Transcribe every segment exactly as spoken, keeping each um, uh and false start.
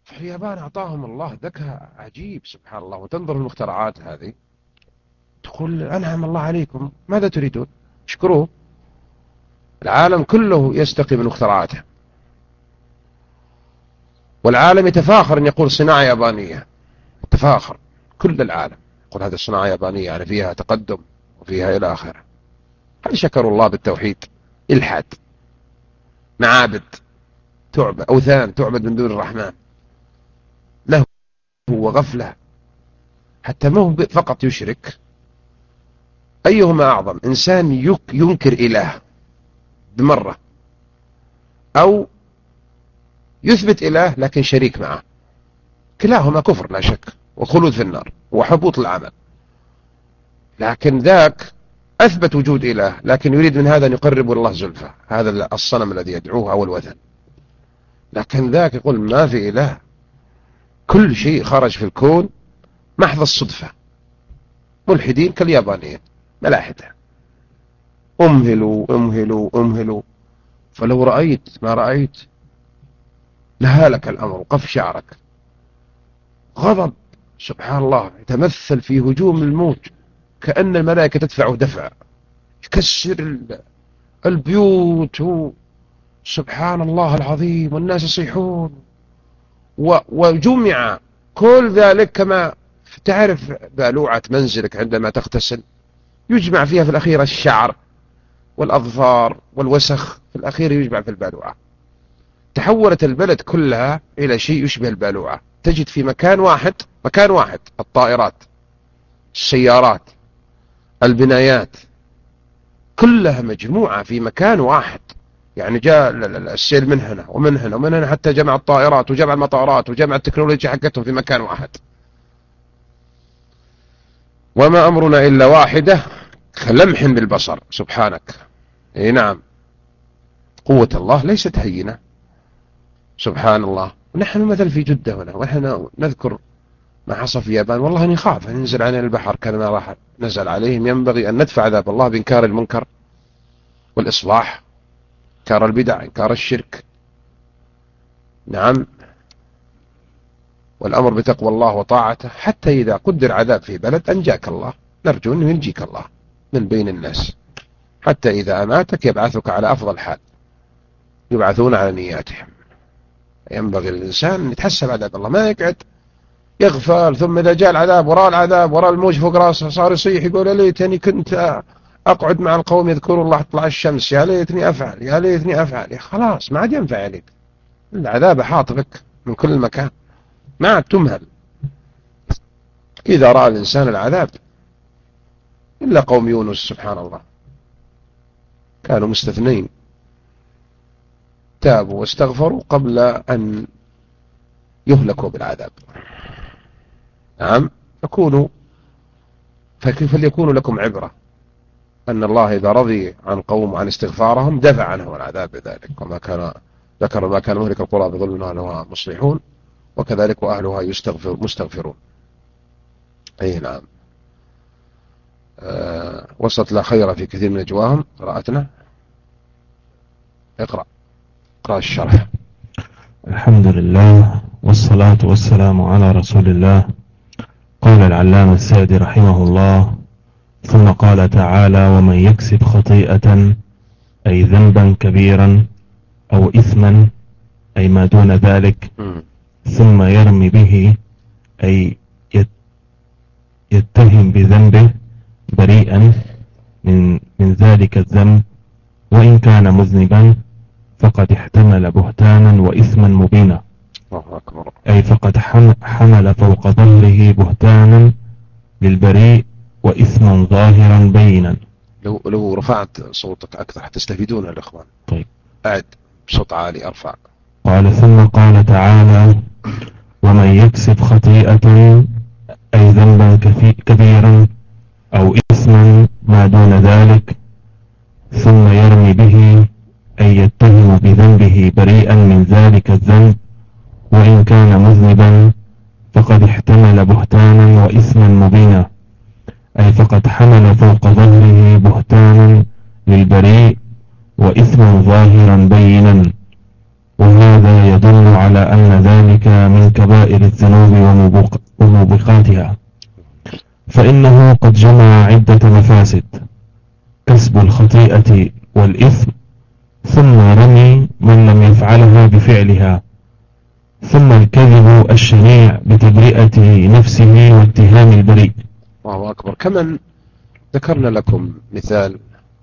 في اليابان أعطاهم الله ذكاء عجيب سبحان الله، وتنظر المخترعات هذه تقول أنعم الله عليكم، ماذا تريدون؟ اشكروه. العالم كله يستقي من مخترعاته، والعالم يتفاخر أن يقول صناعة يابانية، تفاخر كل العالم يقول هذه الصناعة يابانية، يعني فيها تقدم وفيها إلى آخره. هل شكروا الله بالتوحيد؟ إلحاد، معابد تعبد، أوثان تعبد من دون الرحمن، له وغفلة. حتى ما هو فقط يشرك، أيهما أعظم، إنسان ينكر إله بمرة، أو يثبت إله لكن شريك معه؟ كلاهما كفر لا شك، وخلود في النار وحبوط العمل. لكن ذاك أثبت وجود إله لكن يريد من هذا أن يقرب الله زلفى، هذا الصنم الذي يدعوه أو الوثن. لكن ذاك يقول ما في إله، كل شيء خرج في الكون محض الصدفة. ملحدين كاليابانيين ملاحدة، أمهلوا أمهلوا أمهلوا. فلو رأيت ما رأيت لهالك الأمر وقف شعرك. غضب سبحان الله يتمثل في هجوم الموج، كأن الملائكة تدفعه دفع يكسر البيوت، سبحان الله العظيم، والناس يصيحون. وجمع كل ذلك كما تعرف بالوعة منزلك عندما تغتسل يجمع فيها في الأخير الشعر والأظفار والوسخ، في الأخير يجمع في البالوعة. تحولت البلد كلها إلى شيء يشبه البالوعة، تجد في مكان واحد، مكان واحد، الطائرات، السيارات، البنايات، كلها مجموعة في مكان واحد. يعني جاء السيل من هنا ومن هنا ومن هنا، حتى جمع الطائرات وجمع المطارات وجمع التكنولوجيا حقتهم في مكان واحد. وما أمرنا إلا واحدة كلمح بالبصر سبحانك. اي نعم، قوة الله ليست هينة سبحان الله. ونحن مثل في جدة هنا، ونحن نذكر ما حصل في اليابان، والله نخاف أن ننزل علينا البحر كما راح نزل عليهم. ينبغي أن ندفع عذاب الله بإنكار المنكر والإصلاح، إنكار البدع، إنكار الشرك، نعم، والأمر بتقوى الله وطاعته. حتى إذا قدر عذاب في بلد أنجاك الله، نرجو أن ينجيك الله من بين الناس. حتى إذا أماتك يبعثك على أفضل حال، يبعثون على نياتهم. ينبغي للإنسان أن يتحسب عذاب الله، ما يقعد يغفل، ثم إذا جاء العذاب وراء العذاب وراء الموج فوق راسه صار يصيح يقول يا ليتني كنت أقعد مع القوم يذكرون الله تطلع الشمس، يا ليتني أفعل يا ليتني أفعل. يا خلاص ما عاد ينفع عليك، العذاب حاط بك من كل مكان، ما عاد تمهل. إذا رأى الإنسان العذاب، إلا قوم يونس سبحان الله كانوا مستثنين، تابوا واستغفروا قبل أن يهلكوا بالعذاب. نعم، فكونوا فليكون لكم عبرة أن الله إذا رضي عن قوم عن استغفارهم دفع عنهم العذاب بذلك. وما كان ذكر ما كان مهلك القرى بظلم أهلها مصلحون، وكذلك وأهلها يستغفر مستغفرون. أي نعم. أه وصلت لا خير في كثير من أجواهم. قراءتنا اقرأ اقرأ الشرح. الحمد لله والصلاة والسلام على رسول الله. قال العلامة السعدي رحمه الله: ثم قال تعالى: ومن يكسب خطيئة أي ذنبا كبيرا أو إثما أي ما دون ذلك ثم يرمي به أي يتهم بذنبه بريئا من, من ذلك الذنب وإن كان مذنبا فقد احتمل بهتانا وإثما مبينا، أي فقد حمل فوق ظهره بهتانا للبريء وإثما ظاهرا بينا. لو لو رفعت صوتك أكثر تستفيدون الإخوان. طيب أعد بصوت عالي أرفع. قال: ثم قال تعالى: ومن يكسب خطيئة أي ذنبا كبيرا أو إثما ما دون ذلك ثم يرمي به أي يتهم بذنبه بريئا من ذلك الذنب وإن كان مذنبا فقد احتمل بهتانا وإثما مبينا، أي فقد حمل فوق ظهره بهتانا للبريء وإثما ظاهرا بينا. وهذا يدل على أن ذلك من من كبائر الذنوب وموبقاتها، فإنه قد جمع عدة مفاسد: كسب الخطيئة والإثم، ثم رمي من لم يفعلها بفعلها، ثم الكذب الشنيع بتبرئة نفسه واتهام البريء. الله أكبر. كمن ذكرنا لكم مثال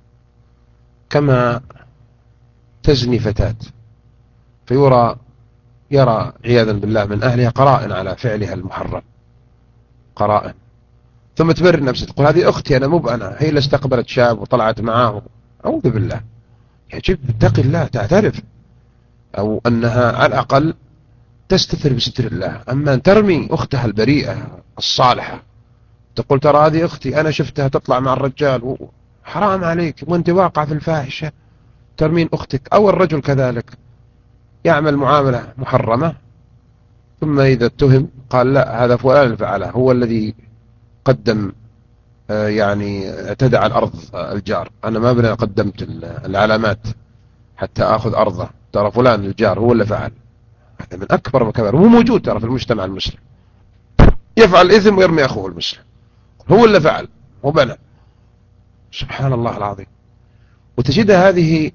كما تزني فتاة فيرى يرى عياذا بالله من أهلها قرائن على فعلها المحرم، قرائن، ثم تبرر نفسها تقول هذه أختي أنا مو بأنا، هي اللي استقبلت شاب وطلعت معاه. أعوذ بالله. يجب اتقي الله، تعترف، أو أنها على الأقل تستتر بستر الله. أما أن ترمي أختها البريئة الصالحة تقول ترى هذه أختي أنا شفتها تطلع مع الرجال، حرام عليك وأنت واقع في الفاحشة، ترمين أختك. أو الرجل كذلك يعمل معاملة محرمة ثم إذا اتهم قال لا هذا فلان اللي فعله، هو الذي قدم يعني اعتدى على أرض الجار، أنا ما بنا قدمت العلامات حتى أخذ أرضه، ترى فلان الجار هو اللي فعل. هذا من أكبر المكابر، هو موجود ترى في المجتمع المسلم، يفعل إثم ويرمي أخوه المسلم هو اللي فعل وبنى. سبحان الله العظيم. وتجد هذه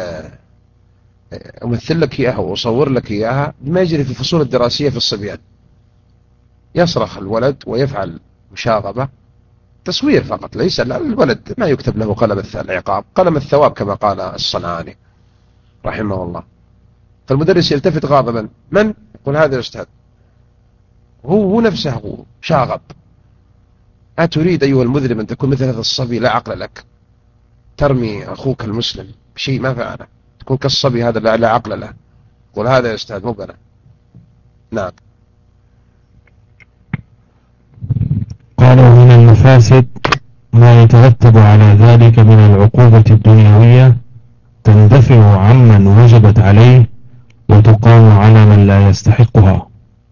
أمثل لك إياها وأصور لك إياها بما يجري في الفصول الدراسية في الصبيان. يصرخ الولد ويفعل مشاغبة، تصوير فقط، ليس الولد ما يكتب له قلم العقاب، قلم الثواب كما قال الصنعاني رحمه الله. فالمدرس يلتفت غاضبا، من؟ يقول هذا الأستاذ، هو هو نفسه شاغب. أتريد أيها المذنب أن تكون مثل هذا الصبي لا عقل لك، ترمي أخوك المسلم بشيء ما فعله، تكون كالصبي هذا لا عقل له. يقول هذا يا أستاذ مو بنا. نعم. قالوا من المفاسد ما يترتب على ذلك من العقوبة الدنيوية تندفع عمن وجبت عليه وتقام على من لا يستحقها،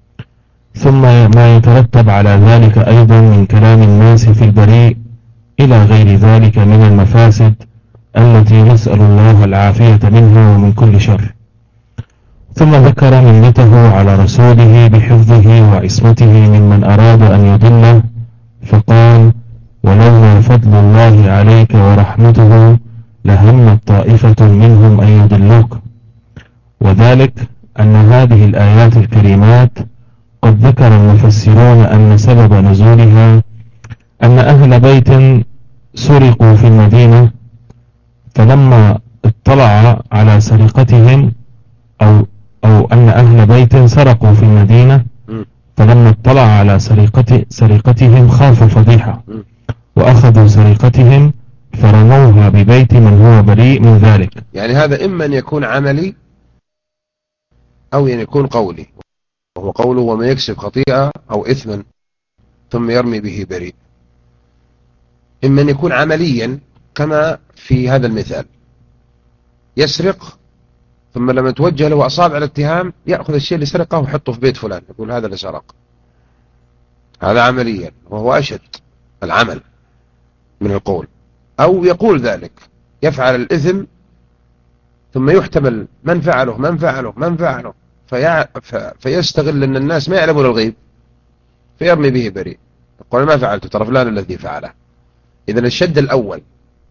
ثم ما يترتب على ذلك أيضا من كلام الناس في البريء إلى غير ذلك من المفاسد التي نسأل الله العافية منها ومن كل شر. ثم ذكر منته على رسوله بحفظه وعصمته ممن أراد أن يضله، فقال: ولولا فضل الله عليك ورحمته لهمت طائفة منهم أن يضلوك. وذلك أن هذه الآيات الكريمات قد ذكر المفسرون أن سبب نزولها أن أهل بيت سرقوا في المدينة، فلما اطلع على سرقتهم أو, أو أن أهل بيت سرقوا في المدينة فلما اطلع على سرقة سرقتهم خافوا الفضيحة وأخذوا سرقتهم فرموها ببيت من هو بريء من ذلك. يعني هذا إما أن يكون عملي أو أن يكون قولي، وهو قوله ومن يكسب خطيئة أو إثما ثم يرمي به بريء. إما أن يكون عمليا كما في هذا المثال، يسرق ثم لما توجه له أصابع الاتهام يأخذ الشيء اللي سرقه ويحطه في بيت فلان، يقول هذا اللي سرق. هذا عمليا وهو أشد العمل من القول. أو يقول ذلك، يفعل الإثم ثم يحتمل من فعله من فعله من فعله في... فيستغل أن الناس ما يعلمون الغيب فيرمي به بريء، يقول ما فعلته ترى فلان الذي فعله. إذن الشد الأول،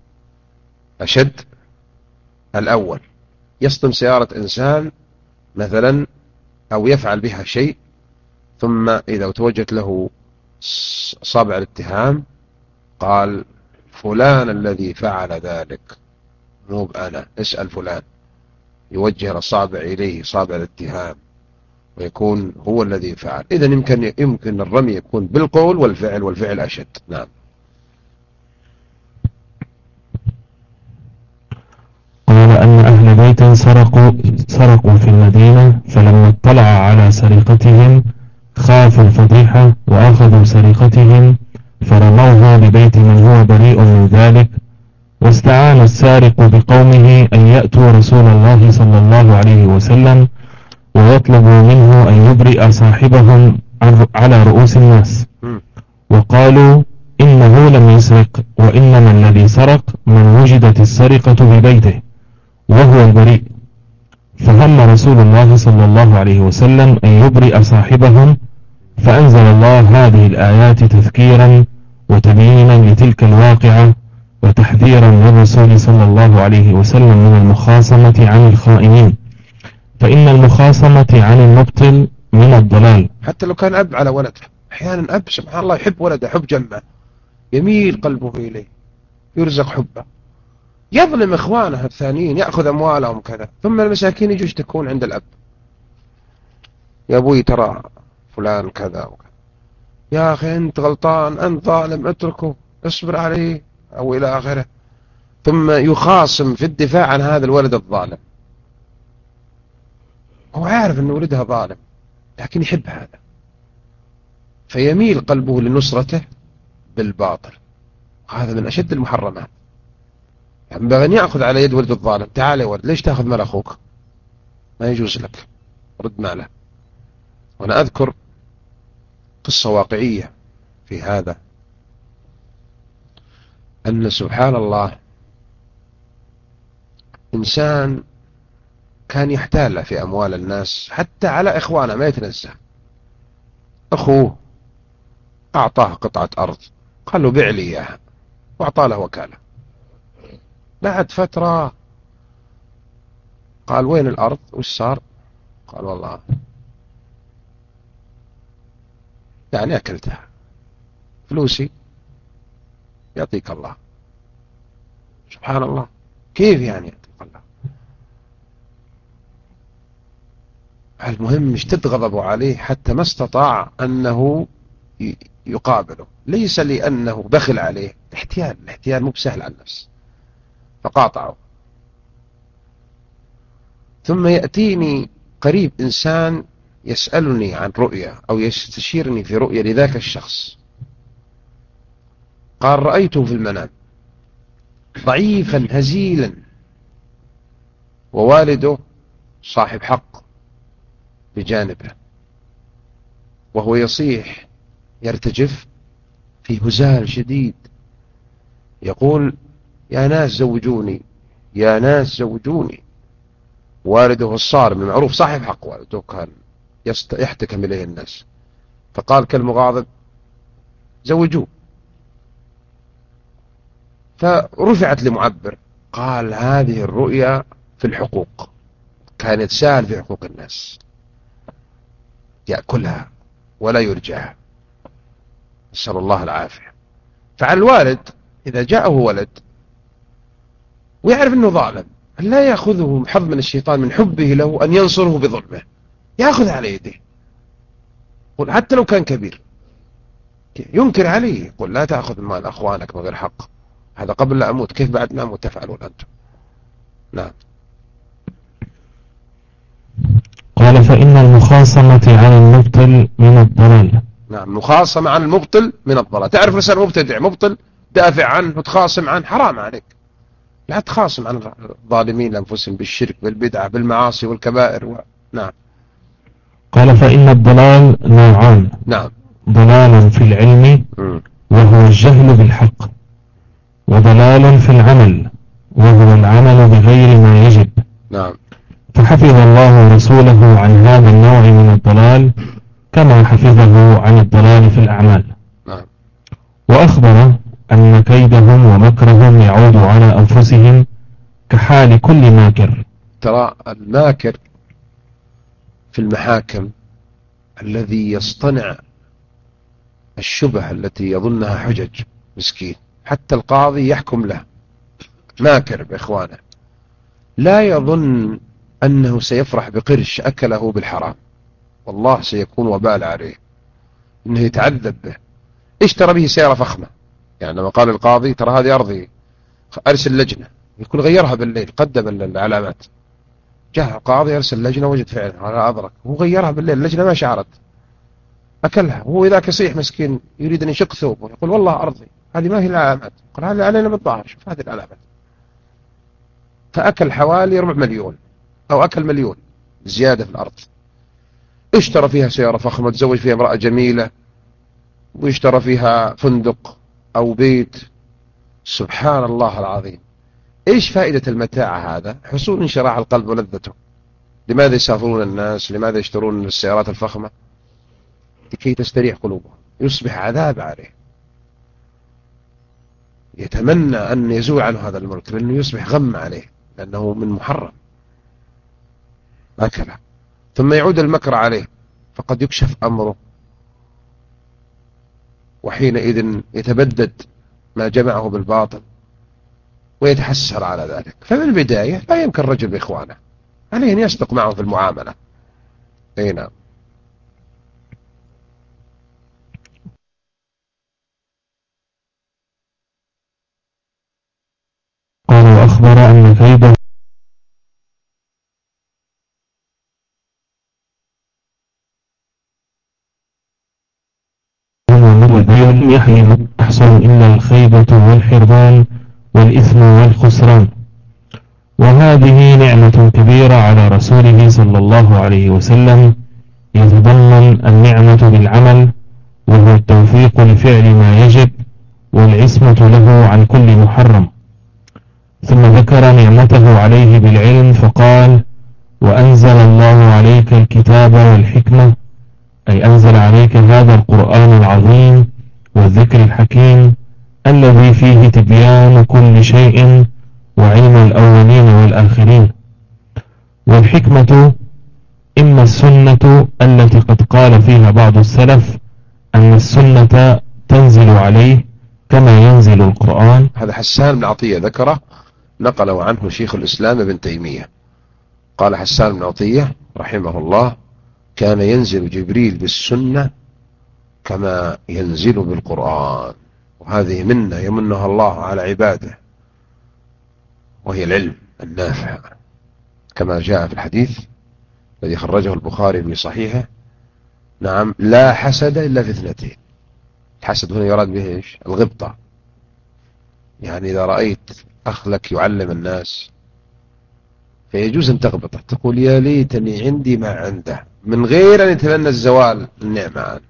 أشد الأول يصطم سيارة إنسان مثلا أو يفعل بها شيء، ثم إذا توجهت له صابع الاتهام قال فلان الذي فعل ذلك مو بأنا، اسأل فلان، يوجه الصابع إليه صابع الاتهام ويكون هو الذي فعل. إذن يمكن, يمكن الرمي يكون بالقول والفعل، والفعل أشد. نعم. قال أن أهل بيت سرقوا, سرقوا في المدينة فلما اطلع على سرقتهم خافوا الفضيحة وأخذوا سرقتهم فرموها ببيت من هو بريء من ذلك. واستعان السارق بقومه أن يأتوا رسول الله صلى الله عليه وسلم ويطلبوا منه أن يبرئ صاحبهم على رؤوس الناس، وقالوا إنه لم يسرق، وإنما الذي سرق من وجدت السرقة ببيته وهو البريء. فهم رسول الله صلى الله عليه وسلم أن يبرئ صاحبهم، فأنزل الله هذه الآيات تذكيرا وتبيينا لتلك الواقعة وتحذيرا للرسول صلى الله عليه وسلم من المخاصمة عن الخائنين، فإن المخاصمة عن المبطل من الضلال. حتى لو كان أب على ولده، أحيانا أب سبحان الله يحب ولده حب جمه، يميل قلبه إليه، يرزق حبه، يظلم إخوانه الثانيين، يأخذ أموالهم كذا، ثم المساكين يجوا يشتكون عند الأب: يا أبوي ترى فلان كذا وكذا، يا أخي أنت غلطان، أنت ظالم، اتركه، اصبر عليه، أو إلى آخره. ثم يخاصم في الدفاع عن هذا الولد الظالم، هو عارف أن ولدها ظالم لكن يحب هذا، فيميل قلبه لنصرته بالباطل. هذا من أشد المحرمات. ينبغي أن يأخذ على يد ولد الظالم: تعال يا ولد، ليش تأخذ مال أخوك؟ ما يجوز لك، رد ماله. وأنا أذكر قصة واقعية في هذا، أن سبحان الله إنسان كان يحتال في أموال الناس حتى على إخوانه ما يتنزه. أخوه أعطاه قطعة أرض، قال له بيع لي إياها، وأعطاه له وكالة. بعد فترة قال: وين الأرض؟ وش صار؟ قال: والله يعني أكلتها، فلوسي يعطيك الله. سبحان الله، كيف يعني يعطيك الله؟ المهم اشتد غضبه عليه حتى ما استطاع أنه يقابله، ليس لأنه بخل عليه، احتيال، الاحتيال مو بسهل على النفس، فقاطعه. ثم يأتيني قريب إنسان يسألني عن رؤية أو يستشيرني في رؤية لذاك الشخص. قال: رأيته في المنام ضعيفا هزيلا، ووالده صاحب حق بجانبه، وهو يصيح يرتجف في هزال شديد، يقول: يا ناس زوجوني، يا ناس زوجوني. والده الصارم المعروف صاحب حق، والده كان يحتكم إليه الناس، فقال كالمغاضب: زوجوه. فرفعت لمعبر، قال: هذه الرؤيا في الحقوق، كان يتساهل في حقوق الناس، يأكلها ولا يرجعها، نسأل الله العافية. فعلى الوالد إذا جاءه ولد ويعرف أنه ظالم، لا يأخذه حظ من الشيطان من حبه له أن ينصره بظلمه، يأخذ على يده، قل حتى لو كان كبير، ينكر عليه، يقول: لا تأخذ مال أخوانك من غير حق، هذا قبل لا أموت، كيف بعد ما أموت تفعلون أنتم؟ نعم. قال: فإن المخاصمة عن المبطل من الضلال. نعم، مخاصمة عن المبطل من الضلال. تعرف رسال مبتدع مبطل دافع عنه وتخاصم عنه، حرام عليك، لا تخاصم عن الظالمين لأنفسهم بالشرك بالبدعة بالمعاصي والكبائر و... نعم. قال: فإن الضلال نوعان. نعم. ضلال في العلم وهو الجهل بالحق، وضلال في العمل وهو العمل بغير ما يجب. نعم. فحفظ الله رسوله عن هذا النوع من الضلال كما حفظه عن الضلال في الأعمال. نعم. وأخبر أن كيدهم ومكرهم يعود على أنفسهم كحال كل ماكر. ترى الماكر في المحاكم الذي يصطنع الشبه التي يظنها حجج، مسكين، حتى القاضي يحكم له، ماكر بإخوانه، لا يظن أنه سيفرح بقرش أكله بالحرام، والله سيكون وبال عليه، إنه يتعذب به. اشترى به سيارة فخمة، يعني لما قال القاضي: ترى هذه أرضي، أرسل لجنة، يكون غيرها بالليل، قدم العلامات، جاء القاضي أرسل لجنة، وجد فعلا على أدرك، هو غيرها بالليل، اللجنة ما شعرت، أكلها، وهو إذا كصيح مسكين يريد أن يشق ثوبه، يقول: والله أرضي، هذه ما هي العلامات، قال: هذه علينا بالظاهر، شوف هذه العلامات. فأكل حوالي ربع مليون أو أكل مليون زيادة في الأرض. اشترى فيها سيارة فخمة، تزوج فيها امرأة جميلة، واشترى فيها فندق أو بيت. سبحان الله العظيم، إيش فائدة المتاع هذا؟ حصول انشراح القلب ولذته، لماذا يسافرون الناس؟ لماذا يشترون السيارات الفخمة؟ لكي تستريح قلوبهم، يصبح عذاب عليه، يتمنى أن يزول عنه هذا الملك لأنه يصبح غم عليه، لأنه من محرم هكذا. ثم يعود المكر عليه فقد يكشف أمره، وحينئذ يتبدد ما جمعه بالباطل ويتحسر على ذلك. فمن البداية لا يمكن الرجل بإخوانه، عليه أن يصدق معه في المعاملة. أي نعم. قال وأخبر أن كيده والبيع يحمل يحصل إلا الخيبة والحرمان والإثم والخسران. وهذه نعمة كبيرة على رسوله صلى الله عليه وسلم، يتضمن النعمة بالعمل وهو التوفيق لفعل ما يجب والعصمة له عن كل محرم. ثم ذكر نعمته عليه بالعلم فقال وأنزل الله عليك الكتاب والحكمة، أي أنزل عليك هذا القرآن العظيم والذكر الحكيم الذي فيه تبيان كل شيء وعلم الأولين والآخرين. والحكمة إما السنة التي قد قال فيها بعض السلف أن السنة تنزل عليه كما ينزل القرآن. هذا حسان بن عطية ذكره، نقله عنه شيخ الإسلام ابن تيمية. قال حسان بن عطية رحمه الله كان ينزل جبريل بالسنة كما ينزل بالقرآن، وهذه منة يمنها الله على عباده، وهي العلم النافع، كما جاء في الحديث الذي خرجه البخاري في صحيحه. نعم، لا حسد إلا في اثنتين. الحسد هنا يراد به إيش؟ الغبطة. يعني إذا رأيت أخ لك يعلم الناس فيجوز أن تغبطه، تقول يا ليتني عندي ما عنده، من غير أن يتمنى الزوال النعمة عنه.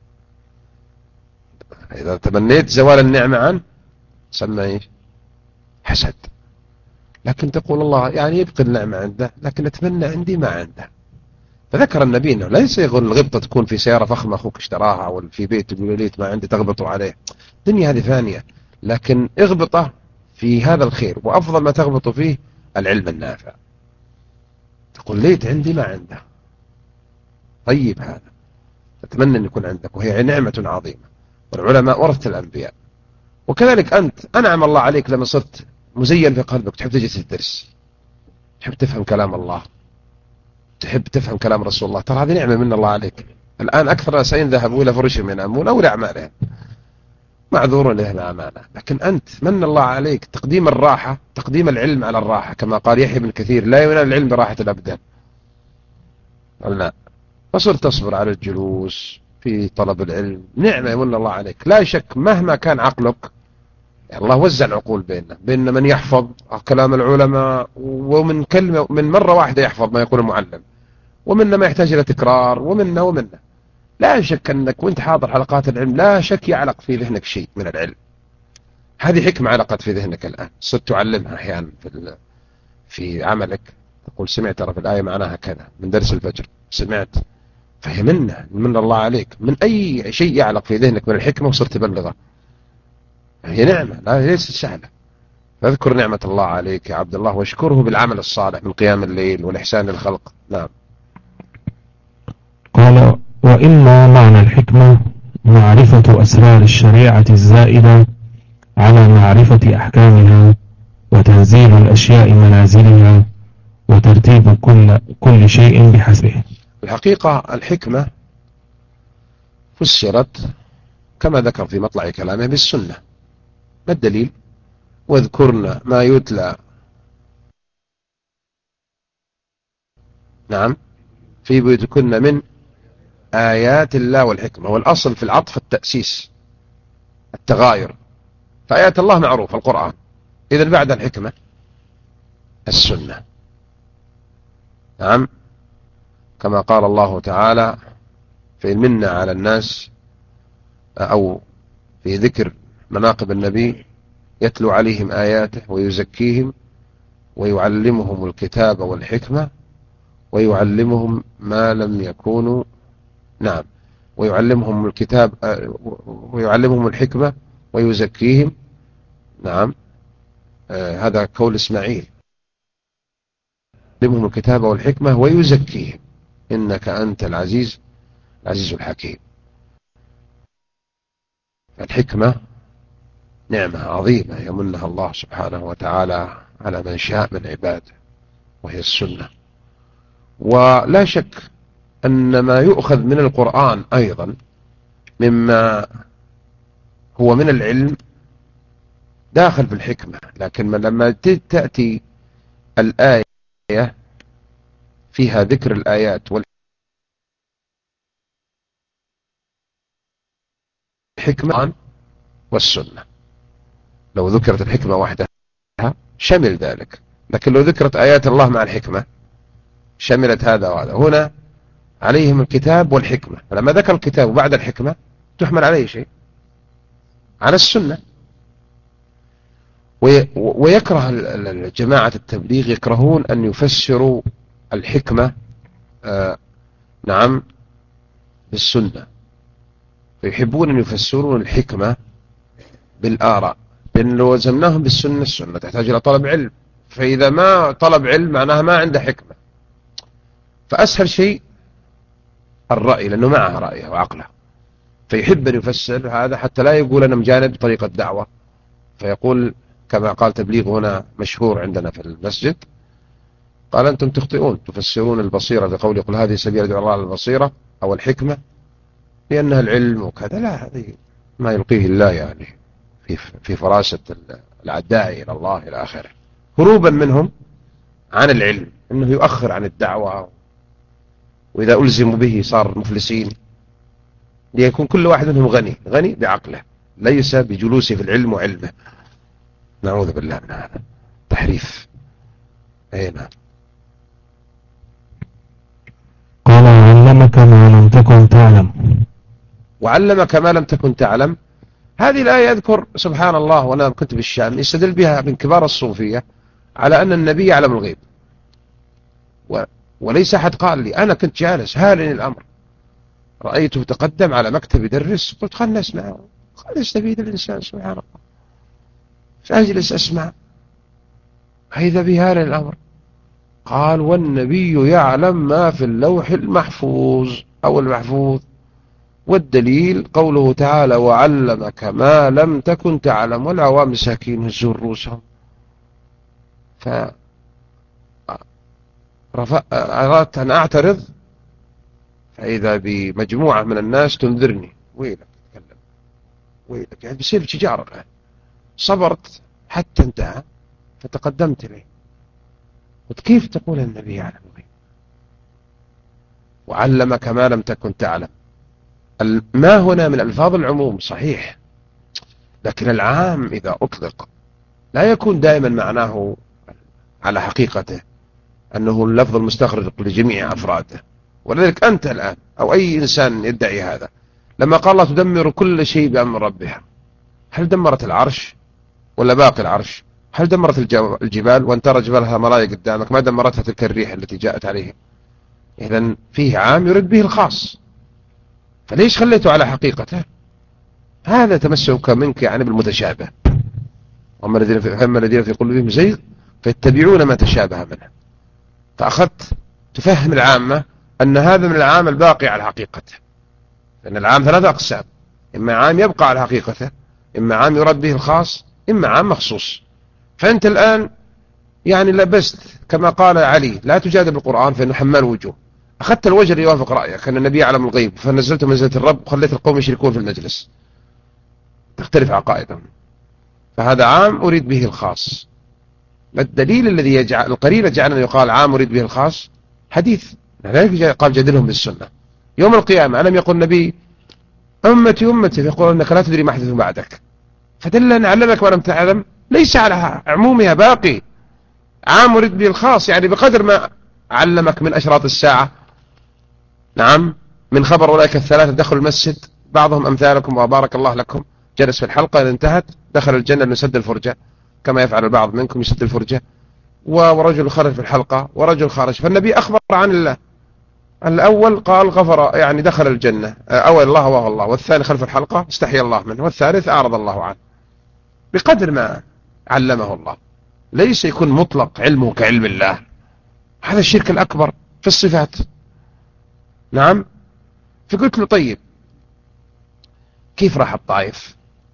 إذا تمنيت زوال النعمة عنه سمى إيش؟ حسد. لكن تقول الله يعني يبقي النعمة عنده لكن أتمنى عندي ما عنده. فذكر النبي أنه ليس يقول الغبطة تكون في سيارة فخمة أخوك اشتراها، أو في بيت تقول ليت ما عندي تغبطوا عليه. الدنيا هذه فانية، لكن اغبطه في هذا الخير، وأفضل ما تغبط فيه العلم النافع. تقول ليت عندي ما عنده، طيب هذا أتمنى أن يكون عندك، وهي نعمة عظيمة، والعلماء ورثة الأنبياء. وكذلك أنت أنعم الله عليك لما صرت مزين في قلبك، تحب تجلس الدرس، تحب تفهم كلام الله، تحب تفهم كلام رسول الله، ترى هذه نعمة من الله عليك. الآن أكثر الناس يذهبوا إلى فرشهم ينامون أو لأعمالهم، معذور له الأمانة. لكن أنت من الله عليك تقديم الراحة، تقديم العلم على الراحة، كما قال يحيى بن كثير لا ينال العلم براحة الأبدان. لا، فصرت تصبر على الجلوس في طلب العلم، نعمة من الله عليك. لا شك مهما كان عقلك، يعني الله وزع العقول بيننا، بين من يحفظ كلام العلماء ومن كلمة من مرة واحدة يحفظ ما يقول المعلم، ومنا ما يحتاج إلى تكرار، ومنا ومنا. لا شك أنك وانت حاضر حلقات العلم لا شك يعلق في ذهنك شيء من العلم. هذه حكمة علقت في ذهنك الآن، صرت تعلمها أحيانا في في عملك، تقول سمعت ترى في الآية معناها كذا من درس الفجر، سمعت، فهي منه من الله عليك. من أي شيء يعلق في ذهنك من الحكمة وصرت تبلغه، هي نعمة لا ليست سهلة. فاذكر نعمة الله عليك يا عبد الله، واشكره بالعمل الصالح من قيام الليل والإحسان للخلق. نعم. قال وإما معنى الحكمة معرفة أسرار الشريعة الزائدة على معرفة أحكامها، وتنزيل الأشياء منازلها، وترتيب كل, كل شيء بحسبه. الحقيقة الحكمة فسرت كما ذكر في مطلع كلامه بالسنة. ما الدليل؟ واذكرنا ما يتلى نعم في بيوتكن من آيات الله والحكمة. والأصل في العطف التأسيس التغاير، فآيات الله معروف القرآن، إذن بعد الحكمة السنة. نعم، كما قال الله تعالى في المنة على الناس، أو في ذكر مناقب النبي، يتلو عليهم آياته ويزكيهم ويعلمهم الكتاب والحكمة ويعلمهم ما لم يكونوا نعم ويعلمهم الكتاب ويعلمهم الحكمة ويزكيهم. نعم آه هذا قول إسماعيل، يعلمهم الكتاب والحكمة ويزكيهم إنك أنت العزيز العزيز الحكيم. الحكمة نعمة عظيمة يمنها الله سبحانه وتعالى على من شاء من عباده، وهي السنة. ولا شك أن ما يؤخذ من القرآن أيضا مما هو من العلم داخل في الحكمة، لكن لما تأتي الآية فيها ذكر الآيات والحكمة والسنة، لو ذكرت الحكمة وحدها شمل ذلك، لكن لو ذكرت آيات الله مع الحكمة شملت هذا وهذا. هنا عليهم الكتاب والحكمة، فلما ذكر الكتاب وبعد الحكمة تحمل عليه شيء على السنة. ويكره جماعة التبليغ يكرهون أن يفسروا الحكمة آه نعم بالسنة، فيحبون أن يفسرون الحكمة بالآراء، لأن لو وزمناهم بالسنة السنة تحتاج إلى طلب علم، فإذا ما طلب علم معناها ما عنده حكمة. فأسهل شيء الرأي، لأنه معه رأيه وعقله، فيحب أن يفسر هذا حتى لا يقول أنا مجانب طريقة دعوة، فيقول كما قال تبليغ هنا مشهور عندنا في المسجد، قال أنتم تخطئون تفسرون البصيرة بقول يقول هذه سبيل دعوة الله على البصيرة أو الحكمة لأنها العلم وكذا. لا، هذه ما يلقيه الله يعني في في فراسة الداعي إلى الله إلى آخره، هروبا منهم عن العلم، أنه يؤخر عن الدعوة، وإذا ألزموا به صار مفلسين، ليكون كل واحد منهم غني غني بعقله ليس بجلوسه في العلم وعلمه. نعوذ بالله من هذا تحريف. أي نعم. قال وعلمك ما لم تكن تعلم. وعلمك ما لم تكن تعلم، هذه الآية يذكر سبحان الله، وأنا كنت بالشام يستدل بها من كبار الصوفية على أن النبي يعلم الغيب، و... وليس أحد قال لي، أنا كنت جالس هالني الأمر، رأيته تقدم على مكتب يدرس، قلت خلنا نسمع، خلنا يستفيد الإنسان سبحان الله، فأجلس أسمع، فإذا بهذا الأمر قال والنبي يعلم ما في اللوح المحفوظ أو المحفوظ، والدليل قوله تعالى وعلمك ما لم تكن تعلم. والعوام مساكين هزوا رؤوسهم، فأردت أن أعترض فإذا بمجموعة من الناس تنذرني، ويلك تتكلم ويلك، يعني بيصير شجارة الآن. صبرت حتى انتهى فتقدمت إليه، قلت كيف تقول النبي يعلم الغيب وعلمك ما لم تكن تعلم؟ ما هنا من ألفاظ العموم صحيح، لكن العام إذا أطلق لا يكون دائما معناه على حقيقته أنه اللفظ المستغرق لجميع أفراده. ولذلك أنت الآن أو أي إنسان يدعي هذا، لما قال الله تدمر كل شيء بأمر ربها، هل دمرت العرش ولا باقي العرش؟ هل دمرت الجبال وان ترى جبالها مرايا قدامك ما دمرتها تلك الريح التي جاءت عليهم؟ إذن فيه عام يرد به الخاص، فليش خليته على حقيقته؟ هذا تمسك منك يعني بالمتشابه، وأما الذين في هم الذين في قلوبهم زيغ فيتبعون ما تشابه منه، فأخذت تفهم العامة أن هذا من العام الباقي على حقيقته، لأن العام ثلاثة أقسام، إما عام يبقى على حقيقته، إما عام يرد به الخاص، إما عام مخصوص. فأنت الآن يعني لبست كما قال علي لا تجادل بالقرآن فإنه حمال وجوه، أخذت الوجه اللي يوافق رأيك أن النبي يعلم الغيب فنزلت منزلة الرب وخليت القوم يشركون في المجلس، تختلف عقائدهم، فهذا عام أريد به الخاص. الدليل الذي يجعل القرينة جعلنا يقال عام أريد به الخاص حديث قال جادلهم بالسنة يوم القيامة، ألم يقول النبي أمتي أمتي يقول أنك لا تدري ما حدث بعدك، فدل أن علمك ما لم تعلم ليس على عمومها باقي، عام أريد به الخاص، يعني بقدر ما علمك من أشراط الساعة، نعم، من خبر أولئك الثلاثة دخلوا المسجد بعضهم أمثالكم وبارك الله لكم، جلس في الحلقة إذا انتهت دخل الجنة لنسد الفرجة كما يفعل البعض منكم يسد الفرجة، ورجل خرج في الحلقة ورجل خرج، فالنبي أخبر عن الله. الأول قال غفر يعني دخل الجنة، أول الله وهو الله، والثاني خلف الحلقة استحي الله منه، والثالث أعرض الله عنه، بقدر ما علمه الله. ليس يكون مطلق علمه كعلم الله، هذا الشرك الأكبر في الصفات. نعم. فقلت له طيب كيف راح الطائف؟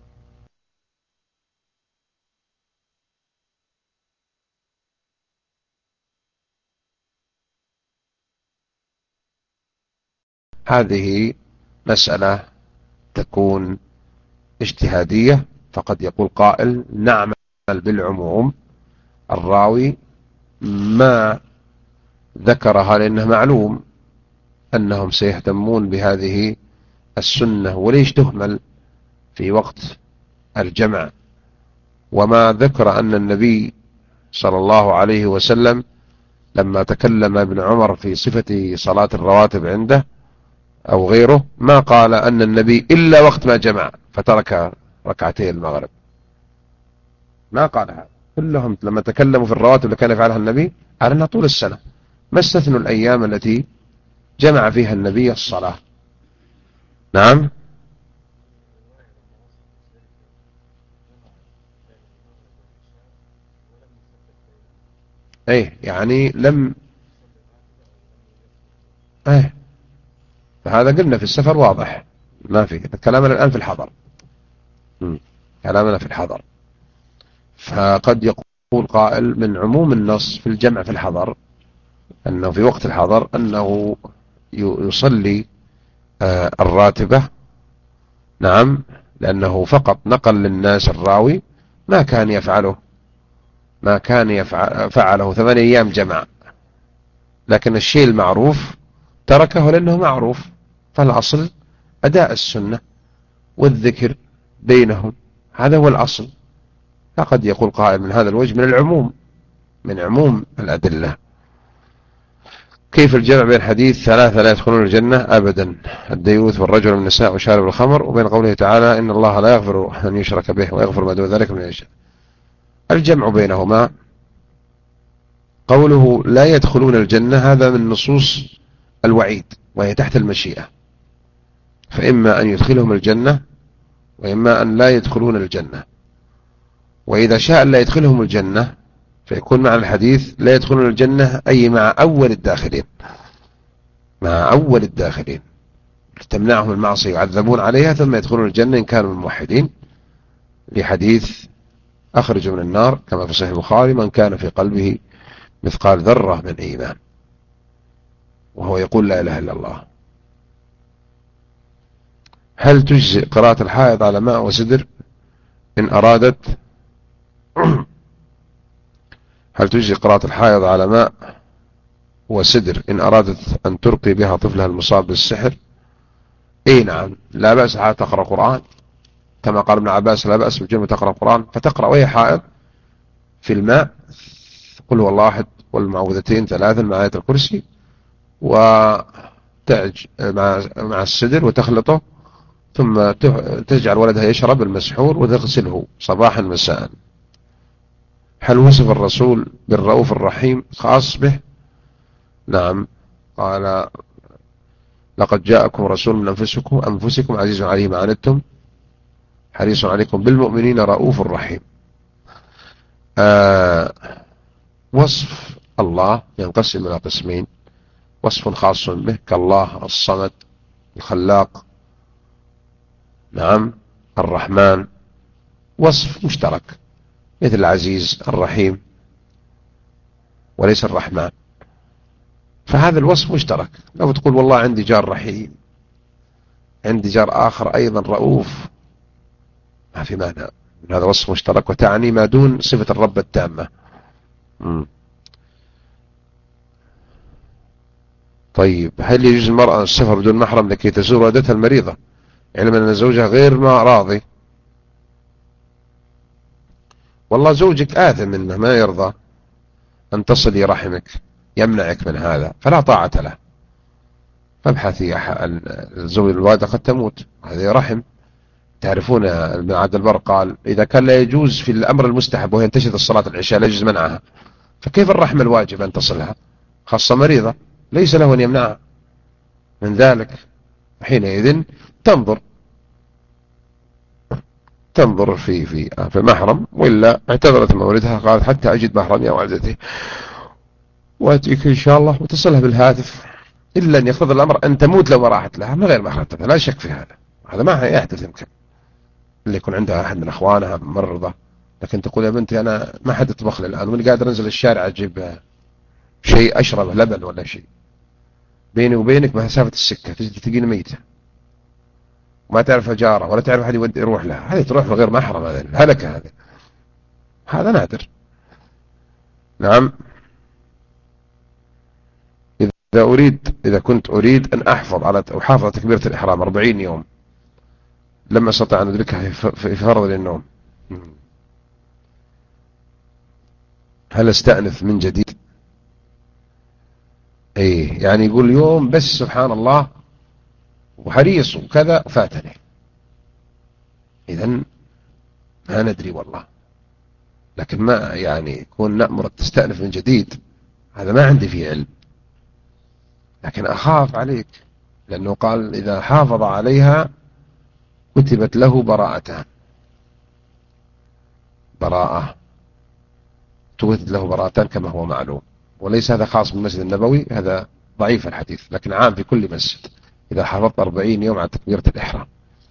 هذه مسألة تكون اجتهادية، فقد يقول قائل نعمل بالعموم، الراوي ما ذكرها لأنه معلوم أنهم سيهتمون بهذه السنة، وليش تهمل في وقت الجمع؟ وما ذكر أن النبي صلى الله عليه وسلم لما تكلم ابن عمر في صفة صلاة الرواتب عنده أو غيره ما قال أن النبي إلا وقت ما جمع فترك ركعتي المغرب، ما قال هذا. كلهم لما تكلموا في الرواتب اللي كان يفعلها النبي على أنها طول السنة، ما استثنوا الأيام التي جمع فيها النبي الصلاة. نعم. ايه يعني لم ايه فهذا قلنا في السفر واضح ما في كلامنا الآن في الحضر. م. كلامنا في الحضر. فقد يقول قائل من عموم النص في الجمع في الحضر أنه في وقت الحضر أنه يصلي آه الراتبة. نعم. لأنه فقط نقل للناس الراوي ما كان يفعله ما كان يفعل فعله ثمانية أيام جمع، لكن الشيء المعروف تركه لأنه معروف، فالأصل أداء السنة والذكر بينهم، هذا هو الأصل. فقد يقول قائل من هذا الوجه من العموم من عموم الأدلة. كيف الجمع بين حديث ثلاثة لا يدخلون الجنة أبدا، الديوث والرجل من النساء وشارب الخمر، وبين قوله تعالى إن الله لا يغفر أن يشرك به ويغفر ما دون ذلك من يشاء؟ الجمع بينهما قوله لا يدخلون الجنة هذا من نصوص الوعيد وهي تحت المشيئة، فإما أن يدخلهم الجنة وإما أن لا يدخلون الجنة. وإذا شاء لا يدخلهم الجنة فيكون معنى الحديث لا يدخلون الجنة أي مع أول الداخلين مع أول الداخلين تمنعهم المعصية يعذبون عليها ثم يدخلون الجنة إن كانوا من الموحدين، لحديث أخرج من النار كما في صحيح البخاري من كان في قلبه مثقال ذرة من إيمان، وهو يقول لا إله إلا الله. هل تجزئ قراءة الحائض على ماء وسدر إن أرادت هل تجزئ قراءة الحائض على ماء وسدر إن أرادت أن ترقي بها طفلها المصاب بالسحر؟ إيه نعم، لا بأس حتى تقرأ قرآن كما قال ابن عباس لا بأس بالجنة تقرأ قرآن، فتقرأ وهي حائض في الماء قل هو الله أحد والمعوذتين ثلاثا مع آية الكرسي وتعج مع مع السدر وتخلطه، ثم تجعل ولدها يشرب المسحور وتغسله صباحا مساء. هل وصف الرسول بالرؤوف الرحيم خاص به؟ نعم، قال لقد جاءكم رسول من أنفسكم أنفسكم عزيز عليه ما عنتم حريص عليكم بالمؤمنين رؤوف رحيم. آه وصف الله ينقسم إلى قسمين، وصف خاص به كالله الصمد الخلاق، نعم الرحمن، وصف مشترك مثل العزيز الرحيم وليس الرحمن، فهذا الوصف مشترك. لو تقول والله عندي جار رحيم عندي جار آخر أيضا رؤوف ما في مانع، هذا وصف مشترك وتعني ما دون صفة الرب التامة. م. طيب هل يجوز المرأة السفر بدون محرم لكي تزور والدتها المريضة علما أن زوجها غير ما راضي؟ والله زوجك آثم منه ما يرضى أن تصلي رحمك يمنعك من هذا فلا طاعة له، فابحثي. الزوج الوالدة قد تموت هذا رحم. تعرفون ابن عبد البر قال إذا كان لا يجوز في الأمر المستحب وهي انتشرت الصلاة العشاء لا يجوز منعها، فكيف الرحم الواجب أن تصلها؟ خاصة مريضة ليس له أن يمنعها من ذلك. حينئذ تنظر تنظر في في في المحرم، وإلا اعتذرت مولدها قالت حتى أجد محرم يا والدتي وأتيك إن شاء الله وتصلها بالهاتف، إلا أن يقتضي الأمر أن تموت لو ما راحت لها من غير ما أخذتها، لا شك في هذا، هذا ما يحدث يمكن اللي يكون عندها أحد من أخوانها مرضى، لكن تقول يا بنتي أنا ما حد يطبخ لي الآن وأنا قادر أنزل الشارع أجيب شيء أشربه لبن ولا شيء، بيني وبينك مسافة السكة تجي تلقيني ميتة وما تعرف جارة ولا تعرف أحد يودي يروح لها، هذه تروح بغير محرم، هذا هلكة، هذا هذا نادر. نعم. إذا أريد إذا كنت أريد أن أحفظ على أحافظ تكبيرة الإحرام أربعين يوم لم أستطع أن أدركها في فرض النوم، هل استأنف من جديد؟ ايه يعني يقول يوم بس سبحان الله وحريص وكذا فاتني، إذن ما ندري والله، لكن ما يعني يكون نأمر تستأنف من جديد هذا ما عندي فيه علم، لكن أخاف عليك لأنه قال إذا حافظ عليها كتبت له براءتان، براءة توجد له براءتان كما هو معلوم، وليس هذا خاص بالمسجد النبوي، هذا ضعيف الحديث، لكن عام في كل مسجد إذا حفظت أربعين يوم على تكبيرة الإحرام.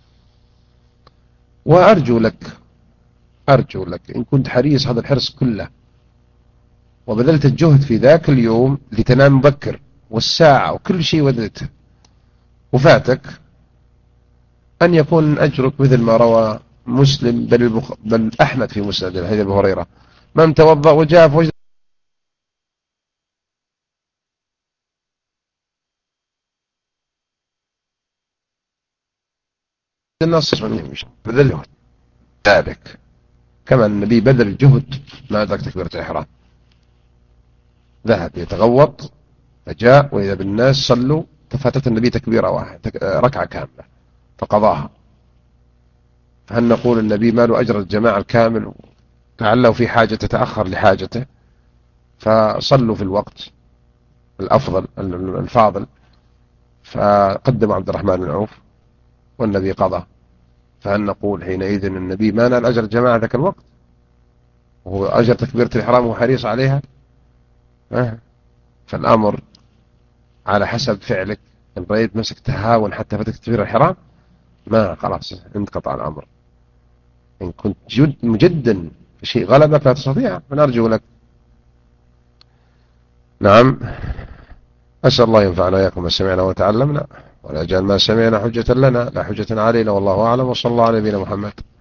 وأرجو لك أرجو لك إن كنت حريص هذا الحرص كله وبذلت الجهد في ذاك اليوم لتنام مبكر والساعة وكل شيء وذلته وفاتك، أن يكون أجرك مثل ما روى مسلم بل, البخ... بل أحمد في مسند حديث أبي هريرة من توضأ وجاء في وجه النص بذل جهد ذلك كما النبي بذل الجهد ما أدرك تكبيرة الإحرام، ذهب يتغوط فجاء وإذا بالناس صلوا فاتت النبي تكبيرة واحدة ركعة كاملة فقضاها، فهل نقول النبي ما له أجر الجماعة الكامل لعله في حاجة تتأخر لحاجته فصلوا في الوقت الأفضل الفاضل فقدم عبد الرحمن بن عوف والنبي قضى، فهل نقول حينئذ النبي ما نال أجر الجماعة ذاك الوقت وهو أجر تكبيرة الإحرام وهو حريص عليها؟ أه. فالأمر على حسب فعلك، إن رأيت نفسك تهاون حتى فتك تكبيرة الإحرام ما خلاص انقطع الأمر، إن كنت جد مجدا في شيء غلبك لا تستطيع فنرجو لك. نعم. أسأل الله ينفعنا إياكم ما سمعنا وتعلمنا ولا يجعل ما سمعنا حجة لنا لا حجة علينا، والله أعلم، وصلى الله على نبينا محمد.